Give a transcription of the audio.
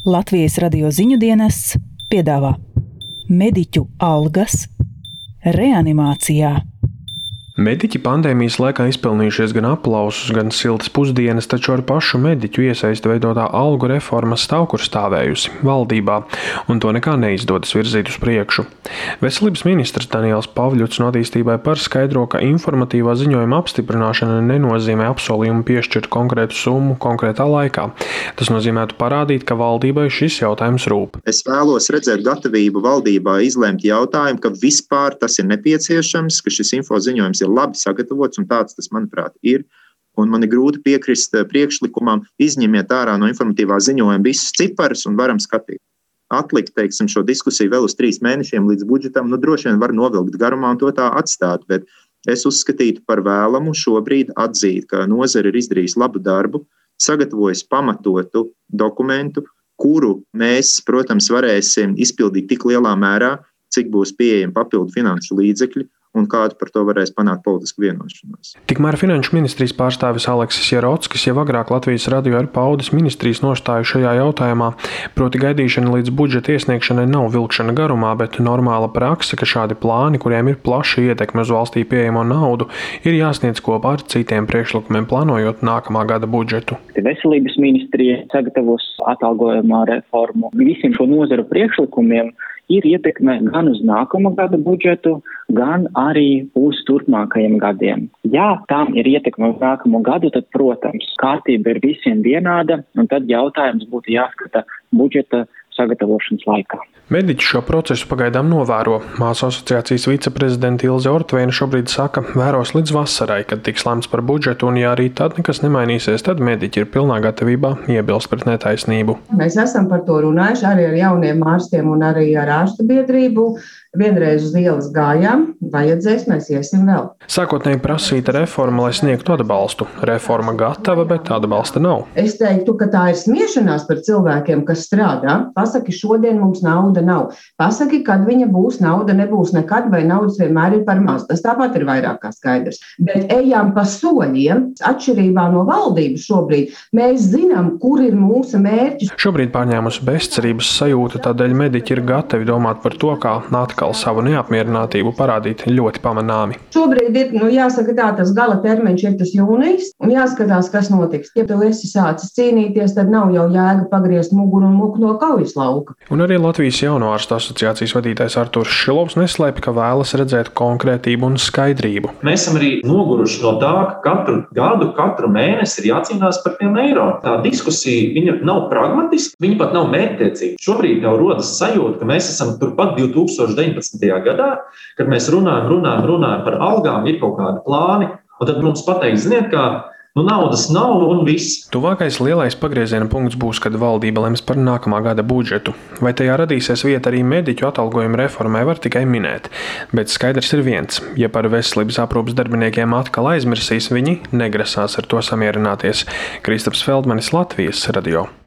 Latvijas radio ziņu dienests piedāvā mediķu algas reanimācijā. Mediķi pandēmijas laikā izpelnījušies gan aplausus, gan siltas pusdienas, taču ar pašu mediķu iesaisti veidotā algu reforma stāv kur stāvējusi valdībā, un to nekā neizdodas virzīt uz priekšu. Veselības ministrs Daniels Pavļuts no attīstībai par skaidro, ka informatīvā ziņojuma apstiprināšana nenozīmē apsolījumu piešķirt konkrētu summu konkrētā laikā. Tas nozīmētu parādīt, ka valdībai šis jautājums rūp. Es vēlos redzēt gatavību valdībā izlemt jautājumu, ka vispār tas ir nepieciešams, ka šis infoziņojums ir labi sagatavots, un tāds tas, manuprāt, ir. Un man ir grūti piekrist priekšlikumam, izņemiet ārā no informatīvā ziņojuma visus ciparus un varam skatīt. Atlikt, teiksim, šo diskusiju vēl uz 3 mēnešiem līdz budžetam, droši vien var novilkt garumā un to tā atstāt, bet es uzskatītu par vēlamu šobrīd atzīt, ka nozare ir izdarījusi labu darbu, sagatavojusi pamatotu dokumentu, kuru mēs, protams, varēsim izpildīt tik lielā mērā, cik būs pieejami papildu finanšu līdzekļi, un kādu par to varēs panākt politisku vienošanos. Tikmēr Finanšu ministrijas pārstāvis Aleksis Jerockis jau agrāk Latvijas radio ir paudis ministrijas nostāju šajā jautājumā, proti gaidīšana līdz budžeta iesniegšanai nav vilkšana garumā, bet normāla prakse, ka šādi plāni, kuriem ir plaša ietekme uz valstī pieejamo naudu, ir jāsniedz kopā ar citiem priekšlikumiem, plānojot nākamā gada budžetu. Veselības ministrija sagatavos atalgojumā reformu. Visiem šo nozaru priekšlikumiem ir ietekme gan uz nākamā gada budžetu, gan arī uz turpmākajiem gadiem. Ja tām ir ietekme uz nākamo gadu, tad, protams, kārtība ir visiem vienāda, un tad jautājums būtu jāskata budžeta sagatavošanas laikā. Mediķi šo procesu pagaidām novēro. Māsu asociācijas viceprezidente Ilze Ortveina šobrīd saka, vēros līdz vasarai, kad tiks lemts par budžetu, un ja arī tad nekas nemainīsies, tad mediķi ir pilnā gatavībā iebilst pret netaisnību. Mēs esam par to runājuši arī ar jauniem ārstiem un arī ar ārstu biedrību. Vienreiz uz ielas gājām, vajadzēs, mēs iesim vēl. Sākotnēji prasīta reforma, lai sniegtu atbalstu. Reforma gatava, bet atbalsta nav. Es teiktu, ka tā ir smiešanās par cilvēkiem, kas strādā. Pasaki, šodien mums nauda nav. Pasaki, kad viņa būs, nauda nebūs nekad, vai naudas vienmēr ir par maz. Tas tāpat ir vairāk kā skaidrs. Bet ejam pa soļiem, atšķirībā no valdības šobrīd. Mēs zinām, kur ir mūsu mērķis. Šobrīd pārņēmusi bezcerības sajūta, tādēļ mediķi ir gatavi domāt par to, kā atkal savu neapmierinātību parādīt ļoti pamanāmi. Šobrīd ir, jāsaka tā, tas gala termiņš ir tas jūnijas, un jāskatās, kas notiks. Ja tu esi sācis cīnīties, tad nav jau jēga pagriezt muguru un muku no kaujas lauka. Un arī Latvijas jauno ārstu asociācijas vadītājs Arturs Šilovs neslēpj, ka vēlas redzēt konkrētību un skaidrību. Mēs esam arī noguruši no tā, ka katru gadu, katru mēnesi ir jācīnās par tiem eiro. Tā diskusija, viņa nav pragmatiska, viņa pat nav mērķtiecīga. Šobrīd jau rodas sajūta, ka mēs esam turpat 2019. gadā, kad mēs runājam par algām, ir kaut kādi plāni, un tad mums pateiks, ziniet, kā naudas nav un viss. Tuvākais lielais pagrieziena punkts būs, kad valdība lems par nākamā gada budžetu. Vai tajā radīsies vieta arī mediķu atalgojuma reformai, var tikai minēt. Bet skaidrs ir viens, ja par veselības aprūpes darbiniekiem atkal aizmirsīs, viņi negrasās ar to samierināties. Kristaps Feldmanis, Latvijas radio.